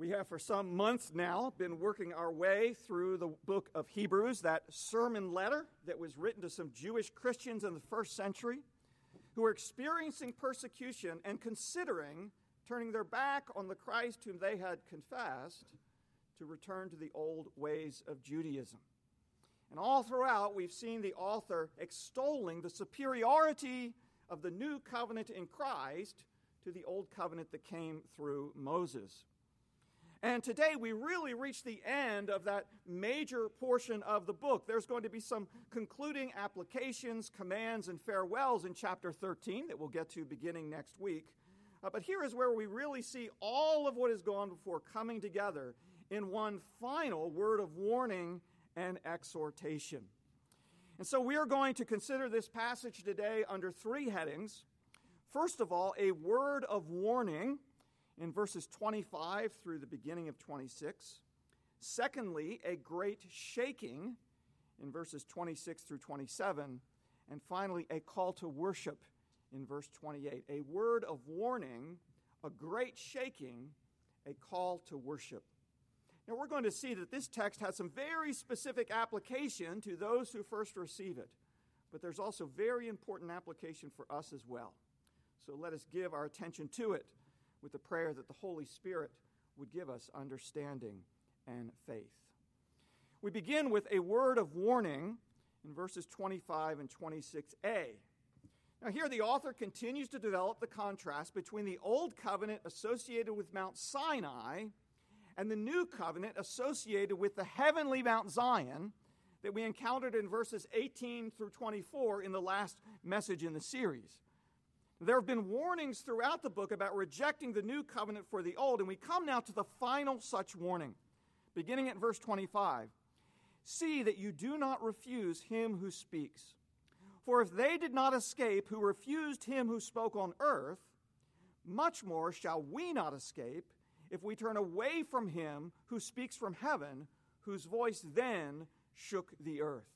We have for some months now been working our way through the book of Hebrews, that sermon letter that was written to some Jewish Christians in the first century who were experiencing persecution and considering turning their back on the Christ whom they had confessed to return to the old ways of Judaism. And all throughout, we've seen the author extolling the superiority of the new covenant in Christ to the old covenant that came through Moses. And today we really reach the end of that major portion of the book. There's going to be some concluding applications, commands, and farewells in chapter 13 that we'll get to beginning next week. But here is where we really see all of what has gone before coming together in one final word of warning and exhortation. And so we are going to consider this passage today under three headings. First of all, a word of warning in verses 25 through the beginning of 26. Secondly, a great shaking in verses 26 through 27. And finally, a call to worship in verse 28. A word of warning, a great shaking, a call to worship. Now we're going to see that this text has some very specific application to those who first receive it. But there's also very important application for us as well. So let us give our attention to it, with the prayer that the Holy Spirit would give us understanding and faith. We begin with a word of warning in verses 25 and 26a. Now here the author continues to develop the contrast between the old covenant associated with Mount Sinai and the new covenant associated with the heavenly Mount Zion that we encountered in verses 18 through 24 in the last message in the series. There have been warnings throughout the book about rejecting the new covenant for the old, and we come now to the final such warning, beginning at verse 25. See that you do not refuse him who speaks. For if they did not escape who refused him who spoke on earth, much more shall we not escape if we turn away from him who speaks from heaven, whose voice then shook the earth.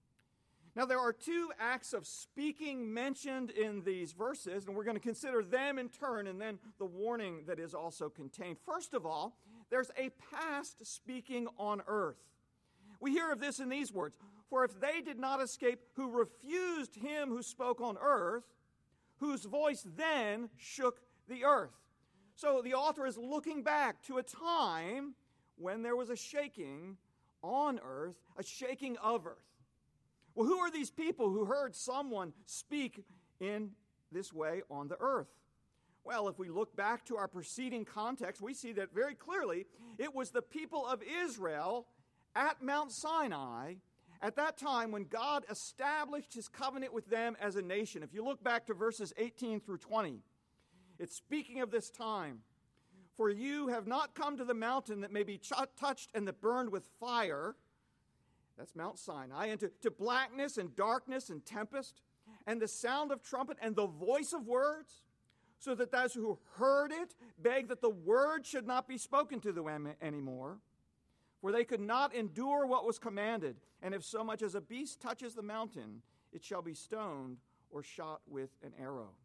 Now, there are two acts of speaking mentioned in these verses, and we're going to consider them in turn and then the warning that is also contained. First of all, there's a past speaking on earth. We hear of this in these words, for if they did not escape who refused him who spoke on earth, whose voice then shook the earth. So the author is looking back to a time when there was a shaking on earth, a shaking of earth. Well, who are these people who heard someone speak in this way on the earth? Well, if we look back to our preceding context, we see that very clearly it was the people of Israel at Mount Sinai at that time when God established his covenant with them as a nation. If you look back to verses 18 through 20, it's speaking of this time. For you have not come to the mountain that may be touched and that burned with fire. That's Mount Sinai, and to blackness and darkness and tempest, and the sound of trumpet and the voice of words, so that those who heard it begged that the word should not be spoken to them anymore. For they could not endure what was commanded, and if so much as a beast touches the mountain, it shall be stoned or shot with an arrow.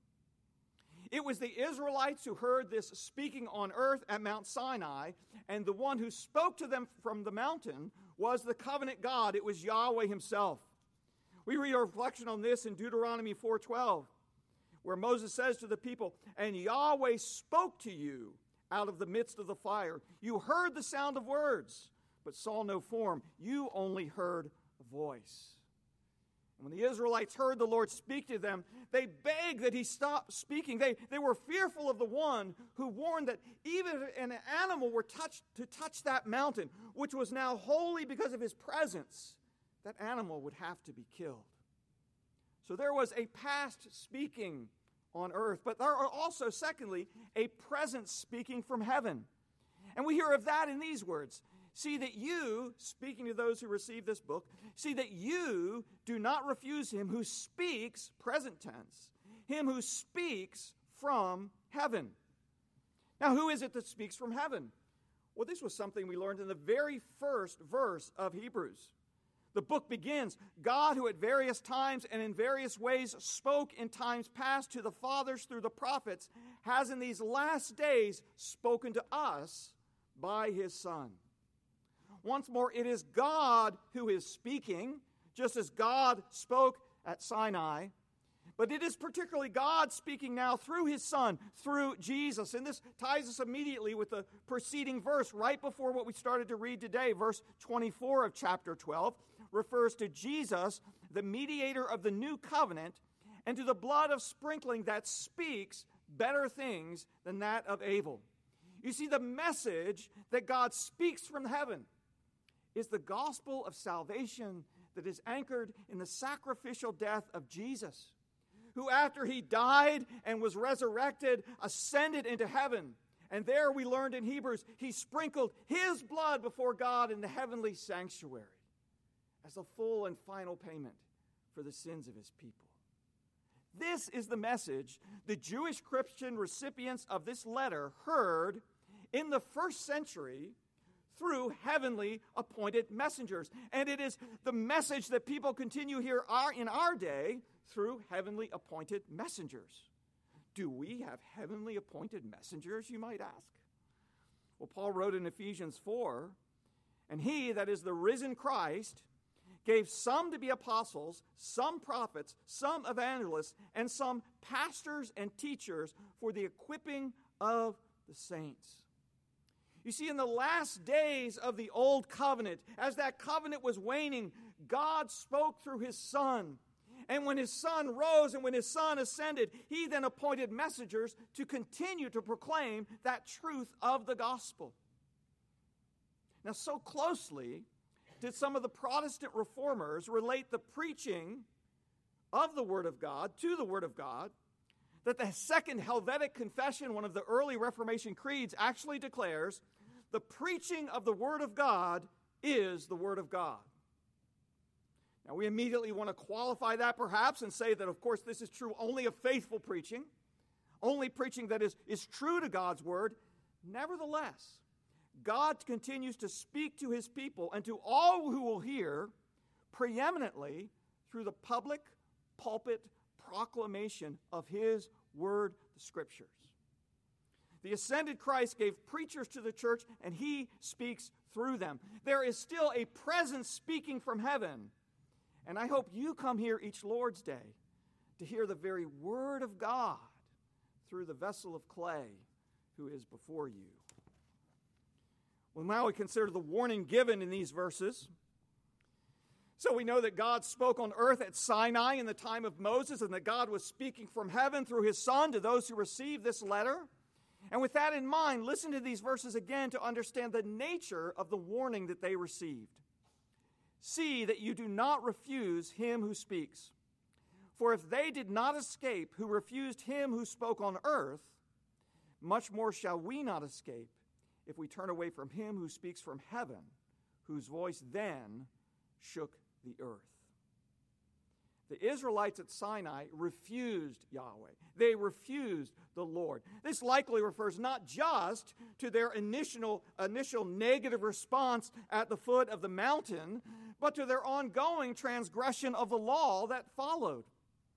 It was the Israelites who heard this speaking on earth at Mount Sinai, and the one who spoke to them from the mountain was the covenant God. It was Yahweh himself. We read a reflection on this in Deuteronomy 4:12, where Moses says to the people, and Yahweh spoke to you out of the midst of the fire. You heard the sound of words, but saw no form. You only heard a voice. When the Israelites heard the Lord speak to them, they begged that he stop speaking. They were fearful of the one who warned that even if an animal were to touch that mountain, which was now holy because of his presence, that animal would have to be killed. So there was a past speaking on earth, but there are also, secondly, a present speaking from heaven. And we hear of that in these words. See that you, speaking to those who receive this book, see that you do not refuse him who speaks, present tense, him who speaks from heaven. Now, who is it that speaks from heaven? Well, this was something we learned in the very first verse of Hebrews. The book begins, God who at various times and in various ways spoke in times past to the fathers through the prophets, has in these last days spoken to us by his Son. Once more, it is God who is speaking, just as God spoke at Sinai. But it is particularly God speaking now through his Son, through Jesus. And this ties us immediately with the preceding verse, right before what we started to read today. Verse 24 of chapter 12 refers to Jesus, the mediator of the new covenant, and to the blood of sprinkling that speaks better things than that of Abel. You see, the message that God speaks from heaven is the gospel of salvation that is anchored in the sacrificial death of Jesus, who after he died and was resurrected, ascended into heaven. And there we learned in Hebrews, he sprinkled his blood before God in the heavenly sanctuary as the full and final payment for the sins of his people. This is the message the Jewish Christian recipients of this letter heard in the first century through heavenly appointed messengers. And it is the message that people continue here in our day through heavenly appointed messengers. Do we have heavenly appointed messengers, you might ask? Well, Paul wrote in Ephesians 4, "And he, that is the risen Christ, gave some to be apostles, some prophets, some evangelists, and some pastors and teachers for the equipping of the saints." You see, in the last days of the old covenant, as that covenant was waning, God spoke through his Son. And when his Son rose and when his Son ascended, he then appointed messengers to continue to proclaim that truth of the gospel. Now, so closely did some of the Protestant reformers relate the preaching of the Word of God to the Word of God that the Second Helvetic Confession, one of the early Reformation creeds, actually declares the preaching of the Word of God is the Word of God. Now, we immediately want to qualify that perhaps and say that, of course, this is true only of faithful preaching, only preaching that is true to God's Word. Nevertheless, God continues to speak to his people and to all who will hear preeminently through the public pulpit proclamation of his word, the Scriptures. The ascended Christ gave preachers to the church, and he speaks through them. There is still a presence speaking from heaven, and I hope you come here each Lord's Day to hear the very word of God through the vessel of clay who is before you. Well, now we consider the warning given in these verses. So we know that God spoke on earth at Sinai in the time of Moses, and that God was speaking from heaven through his Son to those who received this letter. And with that in mind, listen to these verses again to understand the nature of the warning that they received. "See that you do not refuse him who speaks. For if they did not escape who refused him who spoke on earth, much more shall we not escape if we turn away from him who speaks from heaven, whose voice then shook the earth." The Israelites at Sinai refused Yahweh. They refused the Lord. This likely refers not just to their initial negative response at the foot of the mountain, but to their ongoing transgression of the law that followed.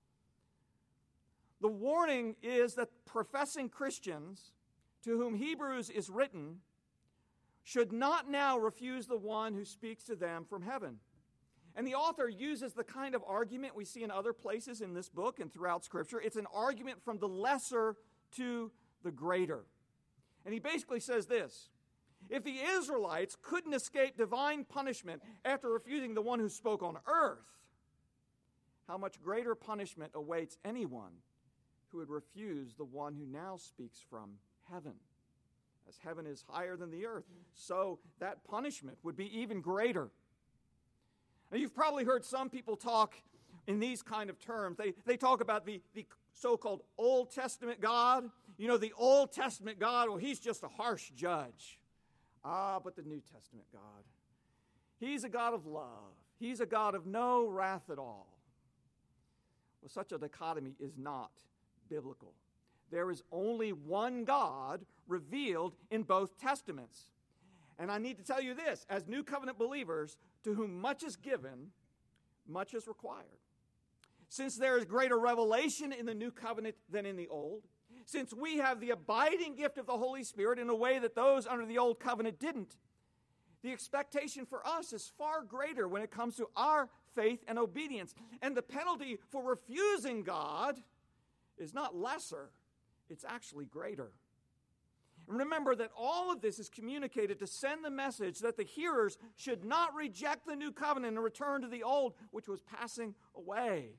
The warning is that professing Christians to whom Hebrews is written should not now refuse the one who speaks to them from heaven. And the author uses the kind of argument we see in other places in this book and throughout Scripture. It's an argument from the lesser to the greater. And he basically says this: if the Israelites couldn't escape divine punishment after refusing the one who spoke on earth, how much greater punishment awaits anyone who would refuse the one who now speaks from heaven? As heaven is higher than the earth, so that punishment would be even greater. Now, you've probably heard some people talk in these kind of terms. They talk about the so-called Old Testament God. You know, the Old Testament God, well, he's just a harsh judge. But the New Testament God, he's a God of love. He's a God of no wrath at all. Well, such a dichotomy is not biblical. There is only one God revealed in both Testaments. And I need to tell you this, as New Covenant believers, to whom much is given, much is required. Since there is greater revelation in the New Covenant than in the Old, since we have the abiding gift of the Holy Spirit in a way that those under the old covenant didn't, the expectation for us is far greater when it comes to our faith and obedience. And the penalty for refusing God is not lesser, it's actually greater. And remember that all of this is communicated to send the message that the hearers should not reject the new covenant and return to the old, which was passing away.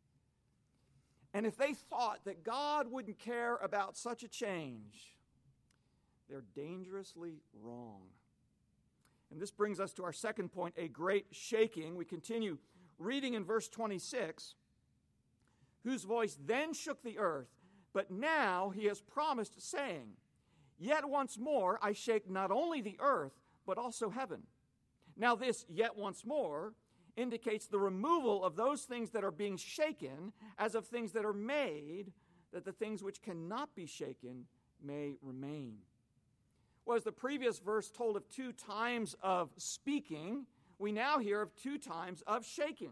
And if they thought that God wouldn't care about such a change, they're dangerously wrong. And this brings us to our second point, a great shaking. We continue reading in verse 26, whose voice then shook the earth, but now he has promised, saying, yet once more I shake not only the earth, but also heaven. Now this yet once more indicates the removal of those things that are being shaken as of things that are made, that the things which cannot be shaken may remain. Well, as the previous verse told of 2 times of speaking, we now hear of 2 times of shaking.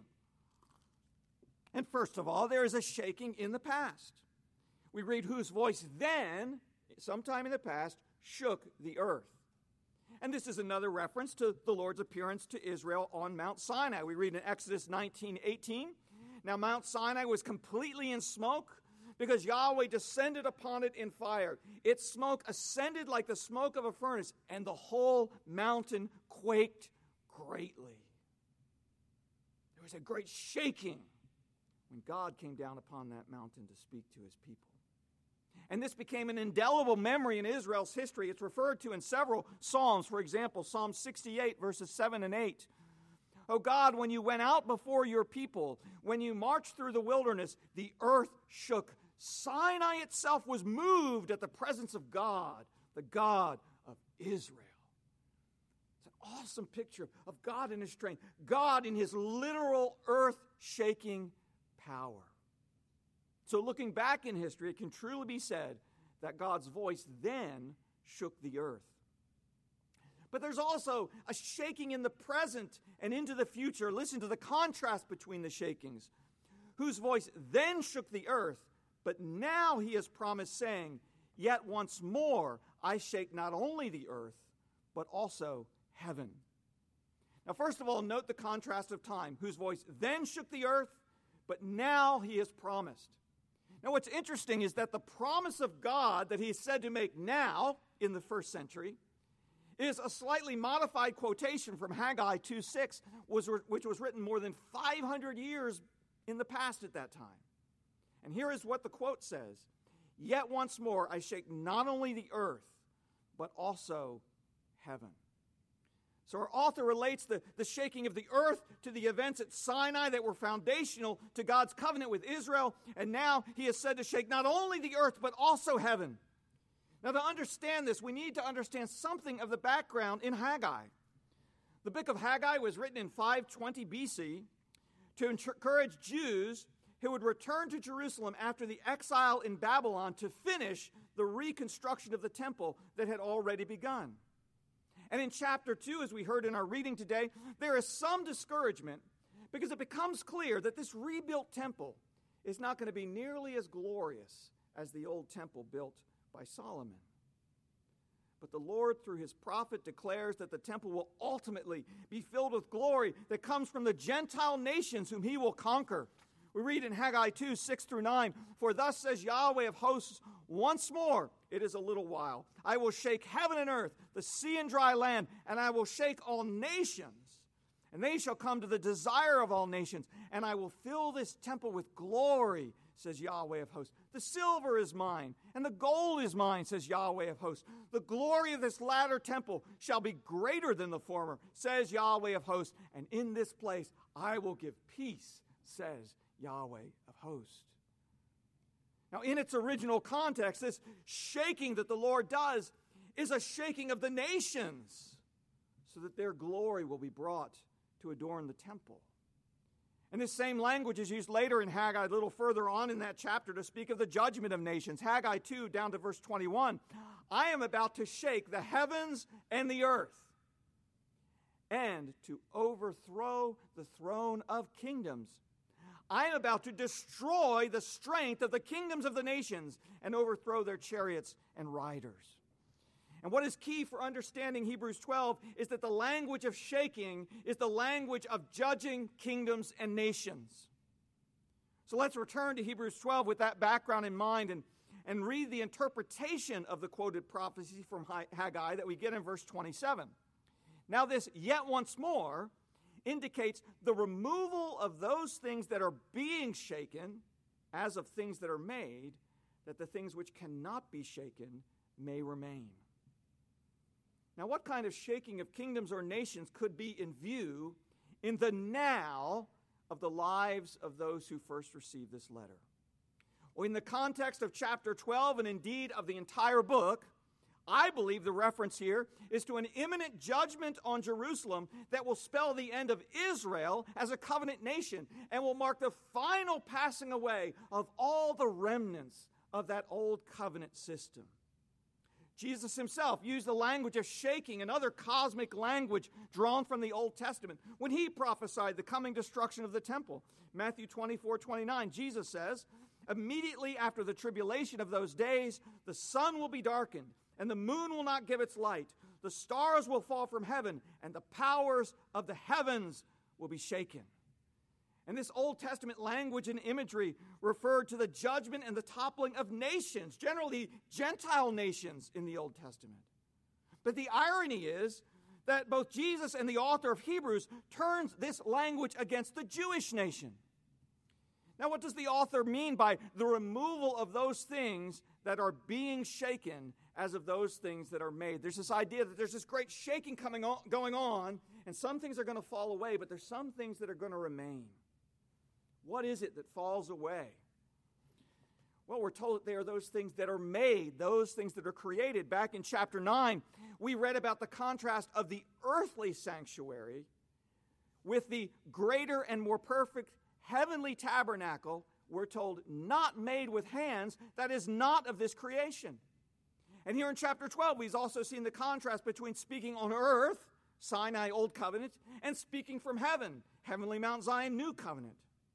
And first of all, there is a shaking in the past. We read, whose voice then, sometime in the past, shook the earth. And this is another reference to the Lord's appearance to Israel on Mount Sinai. We read in Exodus 19:18, now Mount Sinai was completely in smoke, because Yahweh descended upon it in fire. Its smoke ascended like the smoke of a furnace, and the whole mountain quaked greatly. There was a great shaking when God came down upon that mountain to speak to his people. And this became an indelible memory in Israel's history. It's referred to in several Psalms. For example, Psalm 68, verses 7 and 8. O God, when you went out before your people, when you marched through the wilderness, the earth shook. Sinai itself was moved at the presence of God, the God of Israel. It's an awesome picture of God in his strength, God in his literal earth-shaking power. So looking back in history, it can truly be said that God's voice then shook the earth. But there's also a shaking in the present and into the future. Listen to the contrast between the shakings. Whose voice then shook the earth, but now he has promised, saying, yet once more I shake not only the earth, but also heaven. Now, first of all, note the contrast of time. Whose voice then shook the earth, but now he has promised. Now, what's interesting is that the promise of God that he is said to make now in the first century is a slightly modified quotation from Haggai 2:6, which was written more than 500 years in the past at that time. And here is what the quote says. Yet once more I shake not only the earth, but also heaven. So our author relates the shaking of the earth to the events at Sinai that were foundational to God's covenant with Israel. And now he is said to shake not only the earth, but also heaven. Now, to understand this, we need to understand something of the background in Haggai. The book of Haggai was written in 520 BC to encourage Jews who would return to Jerusalem after the exile in Babylon to finish the reconstruction of the temple that had already begun. And in chapter 2, as we heard in our reading today, there is some discouragement because it becomes clear that this rebuilt temple is not going to be nearly as glorious as the old temple built by Solomon. But the Lord, through his prophet, declares that the temple will ultimately be filled with glory that comes from the Gentile nations whom he will conquer. We read in Haggai 2, 6 through 9, for thus says Yahweh of hosts, once more, it is a little while. I will shake heaven and earth, the sea and dry land, and I will shake all nations. And they shall come to the desire of all nations, and I will fill this temple with glory, says Yahweh of hosts. The silver is mine, and the gold is mine, says Yahweh of hosts. The glory of this latter temple shall be greater than the former, says Yahweh of hosts. And in this place I will give peace, says Yahweh of hosts. Now, in its original context, this shaking that the Lord does is a shaking of the nations so that their glory will be brought to adorn the temple. And this same language is used later in Haggai, a little further on in that chapter, to speak of the judgment of nations. Haggai 2, down to verse 21. I am about to shake the heavens and the earth, and to overthrow the throne of kingdoms. I am about to destroy the strength of the kingdoms of the nations and overthrow their chariots and riders. And what is key for understanding Hebrews 12 is that the language of shaking is the language of judging kingdoms and nations. So let's return to Hebrews 12 with that background in mind and read the interpretation of the quoted prophecy from Haggai that we get in verse 27. Now this yet once more indicates the removal of those things that are being shaken as of things that are made, that the things which cannot be shaken may remain. Now, what kind of shaking of kingdoms or nations could be in view in the now of the lives of those who first received this letter? Well, in the context of chapter 12 and indeed of the entire book, I believe the reference here is to an imminent judgment on Jerusalem that will spell the end of Israel as a covenant nation and will mark the final passing away of all the remnants of that old covenant system. Jesus himself used the language of shaking and other cosmic language drawn from the Old Testament when he prophesied the coming destruction of the temple. Matthew 24:29, Jesus says, "Immediately after the tribulation of those days, the sun will be darkened, and the moon will not give its light. The stars will fall from heaven, and the powers of the heavens will be shaken." And this Old Testament language and imagery referred to the judgment and the toppling of nations, generally Gentile nations in the Old Testament. But the irony is that both Jesus and the author of Hebrews turns this language against the Jewish nation. Now, what does the author mean by the removal of those things that are being shaken as of those things that are made? There's this idea that there's this great shaking going on, and some things are going to fall away, but there's some things that are going to remain. What is it that falls away? Well, we're told that they are those things that are made, those things that are created. Back in chapter 9, we read about the contrast of the earthly sanctuary with the greater and more perfect heavenly tabernacle, we're told, not made with hands, that is not of this creation. And here in chapter 12, we've also seen the contrast between speaking on earth, Sinai, Old Covenant, and speaking from heaven, heavenly Mount Zion, New Covenant.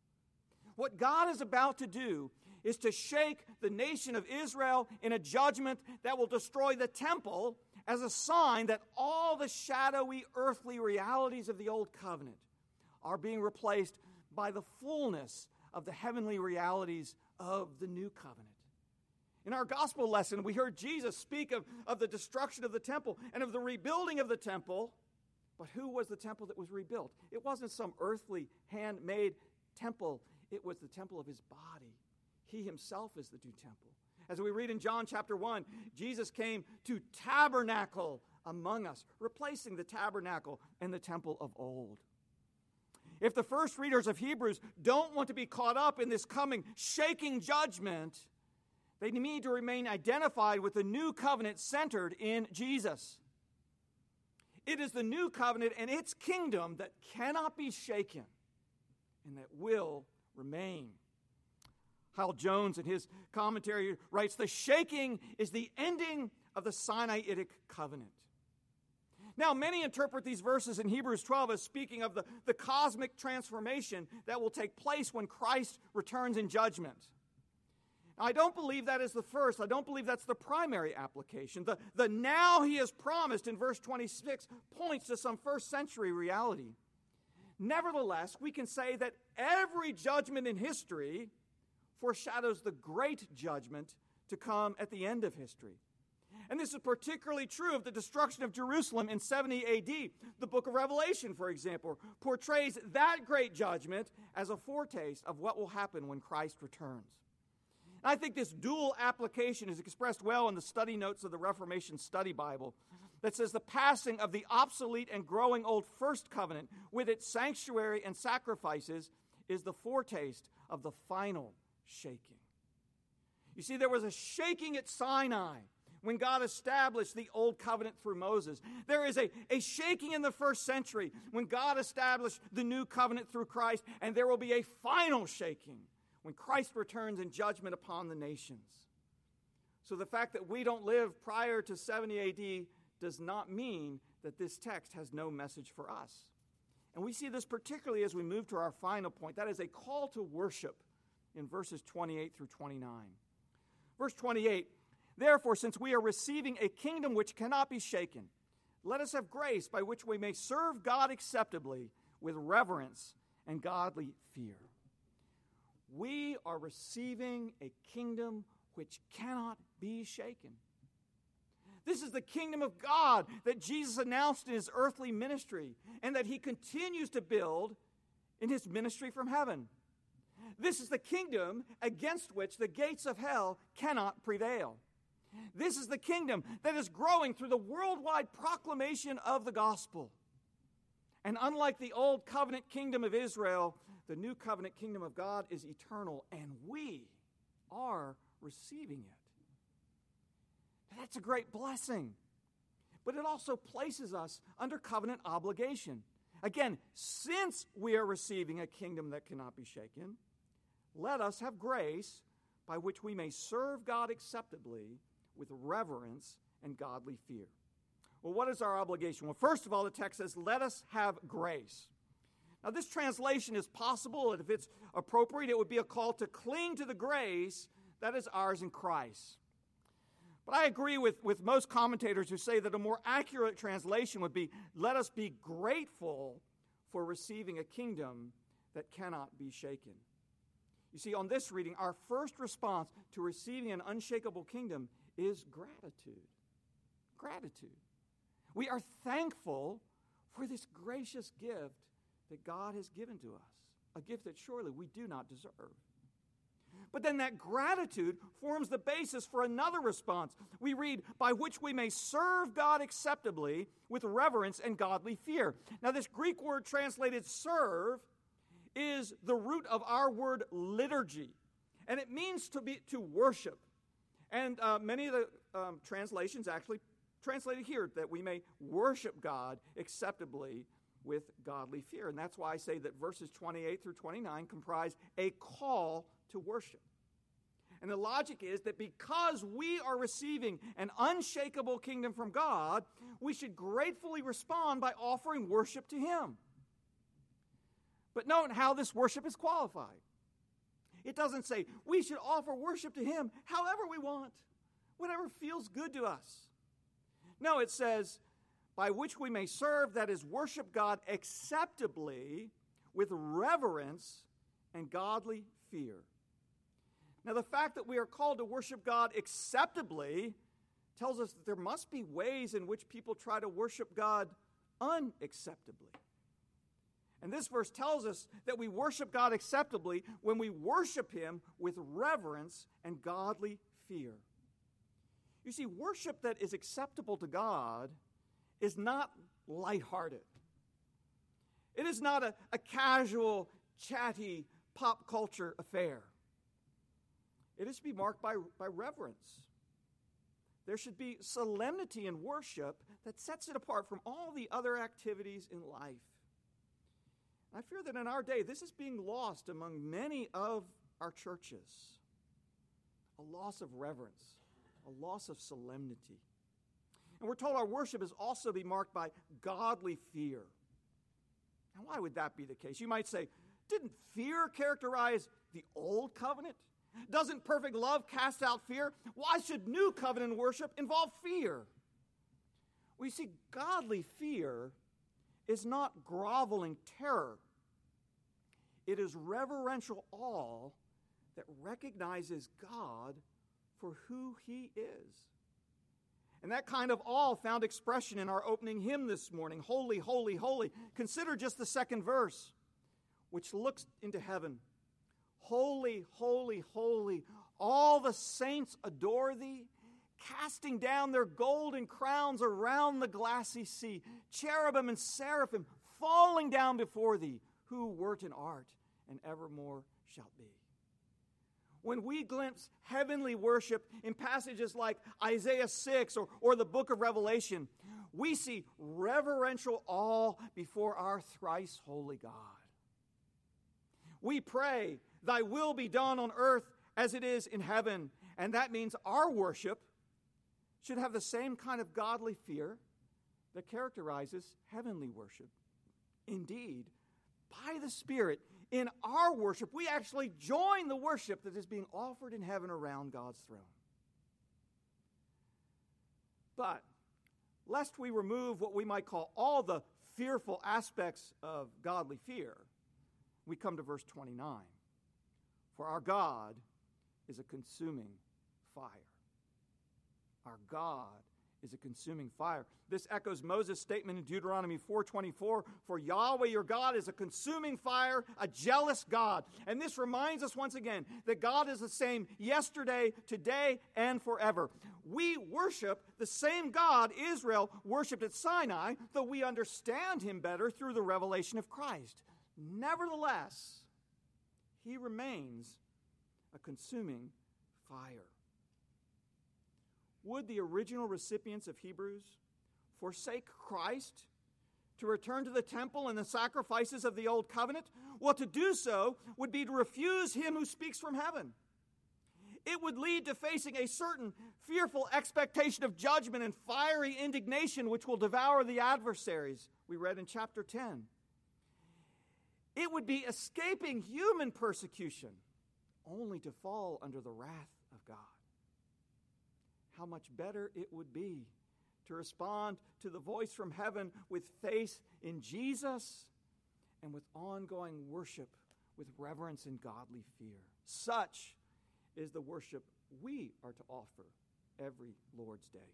What God is about to do is to shake the nation of Israel in a judgment that will destroy the temple as a sign that all the shadowy earthly realities of the Old Covenant are being replaced by the fullness of the heavenly realities of the New Covenant. In our gospel lesson, we heard Jesus speak of the destruction of the temple and of the rebuilding of the temple. But who was the temple that was rebuilt? It wasn't some earthly handmade temple. It was the temple of his body. He himself is the new temple. As we read in John chapter 1, Jesus came to tabernacle among us, replacing the tabernacle and the temple of old. If the first readers of Hebrews don't want to be caught up in this coming shaking judgment, they need to remain identified with the new covenant centered in Jesus. It is the new covenant and its kingdom that cannot be shaken and that will remain. Hal Jones, in his commentary, writes, "The shaking is the ending of the Sinaitic covenant." Now, many interpret these verses in Hebrews 12 as speaking of the cosmic transformation that will take place when Christ returns in judgment. Now, I don't believe that is the first. I don't believe that's the primary application. The now he has promised in verse 26 points to some first century reality. Nevertheless, we can say that every judgment in history foreshadows the great judgment to come at the end of history. And this is particularly true of the destruction of Jerusalem in 70 AD. The book of Revelation, for example, portrays that great judgment as a foretaste of what will happen when Christ returns. And I think this dual application is expressed well in the study notes of the Reformation Study Bible that says the passing of the obsolete and growing old First Covenant with its sanctuary and sacrifices is the foretaste of the final shaking. You see, there was a shaking at Sinai when God established the Old Covenant through Moses. There is a shaking in the first century when God established the New Covenant through Christ, and there will be a final shaking when Christ returns in judgment upon the nations. So the fact that we don't live prior to 70 AD does not mean that this text has no message for us. And we see this particularly as we move to our final point. That is a call to worship in verses 28 through 29. Verse 28, therefore, since we are receiving a kingdom which cannot be shaken, let us have grace by which we may serve God acceptably with reverence and godly fear. We are receiving a kingdom which cannot be shaken. This is the kingdom of God that Jesus announced in his earthly ministry and that he continues to build in his ministry from heaven. This is the kingdom against which the gates of hell cannot prevail. This is the kingdom that is growing through the worldwide proclamation of the gospel. And unlike the old covenant kingdom of Israel, the new covenant kingdom of God is eternal, and we are receiving it. That's a great blessing. But it also places us under covenant obligation. Again, since we are receiving a kingdom that cannot be shaken, let us have grace by which we may serve God acceptably with reverence and godly fear. Well, what is our obligation? Well, first of all, the text says, let us have grace. Now, this translation is possible, and if it's appropriate, it would be a call to cling to the grace that is ours in Christ. But I agree with most commentators who say that a more accurate translation would be, let us be grateful for receiving a kingdom that cannot be shaken. You see, on this reading, our first response to receiving an unshakable kingdom is gratitude. Gratitude. We are thankful for this gracious gift that God has given to us, a gift that surely we do not deserve. But then that gratitude forms the basis for another response. We read, by which we may serve God acceptably with reverence and godly fear. Now, this Greek word translated serve is the root of our word liturgy, and it means to worship. And many of the translations actually translated here that we may worship God acceptably with godly fear. And that's why I say that verses 28 through 29 comprise a call to worship. And the logic is that because we are receiving an unshakable kingdom from God, we should gratefully respond by offering worship to him. But note how this worship is qualified. It doesn't say we should offer worship to him however we want, whatever feels good to us. No, it says, by which we may serve, that is, worship God acceptably with reverence and godly fear. Now, the fact that we are called to worship God acceptably tells us that there must be ways in which people try to worship God unacceptably. And this verse tells us that we worship God acceptably when we worship him with reverence and godly fear. You see, worship that is acceptable to God is not lighthearted. It is not a casual, chatty, pop culture affair. It is to be marked by reverence. There should be solemnity in worship that sets it apart from all the other activities in life. I fear that in our day, this is being lost among many of our churches. A loss of reverence, a loss of solemnity. And we're told our worship is also to be marked by godly fear. Now, why would that be the case? You might say, didn't fear characterize the old covenant? Doesn't perfect love cast out fear? Why should new covenant worship involve fear? Well, you see, godly fear is not groveling terror. It is reverential awe that recognizes God for who he is. And that kind of awe found expression in our opening hymn this morning, Holy, Holy, Holy. Consider just the second verse, which looks into heaven. Holy, holy, holy, all the saints adore thee, casting down their golden crowns around the glassy sea, cherubim and seraphim falling down before thee, who wert and art, and evermore shalt be. When we glimpse heavenly worship in passages like Isaiah 6 or the book of Revelation, we see reverential awe before our thrice holy God. We pray, thy will be done on earth as it is in heaven. And that means our worship should have the same kind of godly fear that characterizes heavenly worship. Indeed, by the Spirit, in our worship, we actually join the worship that is being offered in heaven around God's throne. But, lest we remove what we might call all the fearful aspects of godly fear, we come to verse 29. For our God is a consuming fire. Our God is a consuming fire. This echoes Moses' statement in Deuteronomy 4:24, for Yahweh your God is a consuming fire, a jealous God. And this reminds us once again that God is the same yesterday, today, and forever. We worship the same God Israel worshipped at Sinai, though we understand him better through the revelation of Christ. Nevertheless, he remains a consuming fire. Would the original recipients of Hebrews forsake Christ to return to the temple and the sacrifices of the old covenant? Well, to do so would be to refuse him who speaks from heaven. It would lead to facing a certain fearful expectation of judgment and fiery indignation which will devour the adversaries, we read in chapter 10. It would be escaping human persecution only to fall under the wrath of God. How much better it would be to respond to the voice from heaven with faith in Jesus and with ongoing worship with reverence and godly fear. Such is the worship we are to offer every Lord's Day.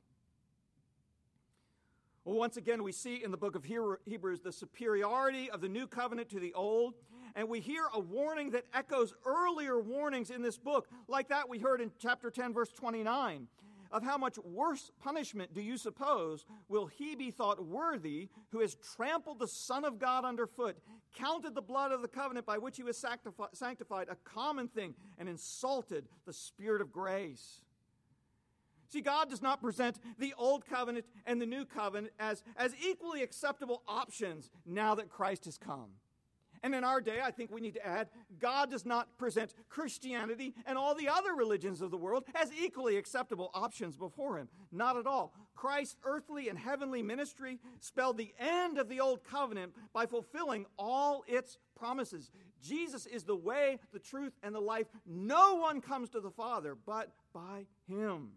Well, once again, we see in the book of Hebrews the superiority of the new covenant to the old, and we hear a warning that echoes earlier warnings in this book, like that we heard in chapter 10, verse 29. Of how much worse punishment do you suppose will he be thought worthy who has trampled the Son of God underfoot, counted the blood of the covenant by which he was sanctified a common thing, and insulted the Spirit of grace? See, God does not present the old covenant and the new covenant as equally acceptable options now that Christ has come. And in our day, I think we need to add, God does not present Christianity and all the other religions of the world as equally acceptable options before him. Not at all. Christ's earthly and heavenly ministry spelled the end of the old covenant by fulfilling all its promises. Jesus is the way, the truth, and the life. No one comes to the Father but by him.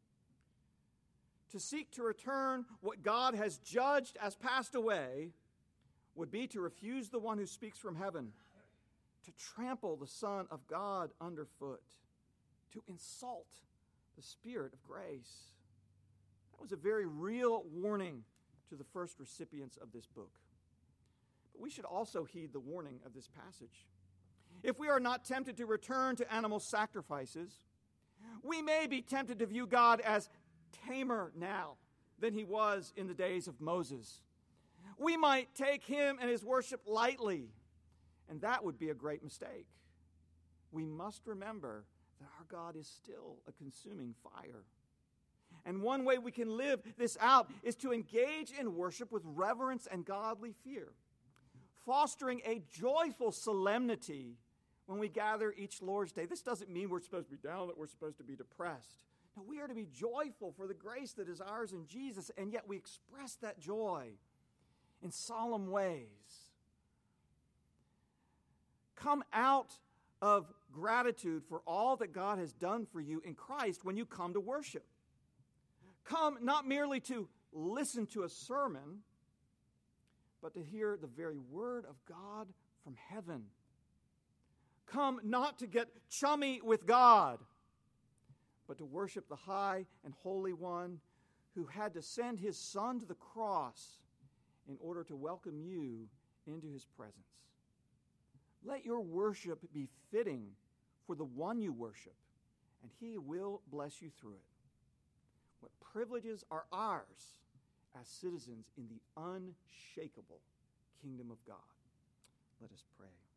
To seek to return what God has judged as passed away would be to refuse the one who speaks from heaven, to trample the Son of God underfoot, to insult the Spirit of grace. That was a very real warning to the first recipients of this book. But we should also heed the warning of this passage. If we are not tempted to return to animal sacrifices, we may be tempted to view God as tamer now than he was in the days of Moses. We might take him and his worship lightly, and that would be a great mistake. We must remember that our God is still a consuming fire. And one way we can live this out is to engage in worship with reverence and godly fear, fostering a joyful solemnity when we gather each Lord's Day. This doesn't mean we're supposed to be down, that we're supposed to be depressed. No, we are to be joyful for the grace that is ours in Jesus, and yet we express that joy in solemn ways. Come out of gratitude for all that God has done for you in Christ when you come to worship. Come not merely to listen to a sermon, but to hear the very word of God from heaven. Come not to get chummy with God, but to worship the high and holy one who had to send his Son to the cross in order to welcome you into his presence. Let your worship be fitting for the one you worship, and he will bless you through it. What privileges are ours as citizens in the unshakable kingdom of God? Let us pray.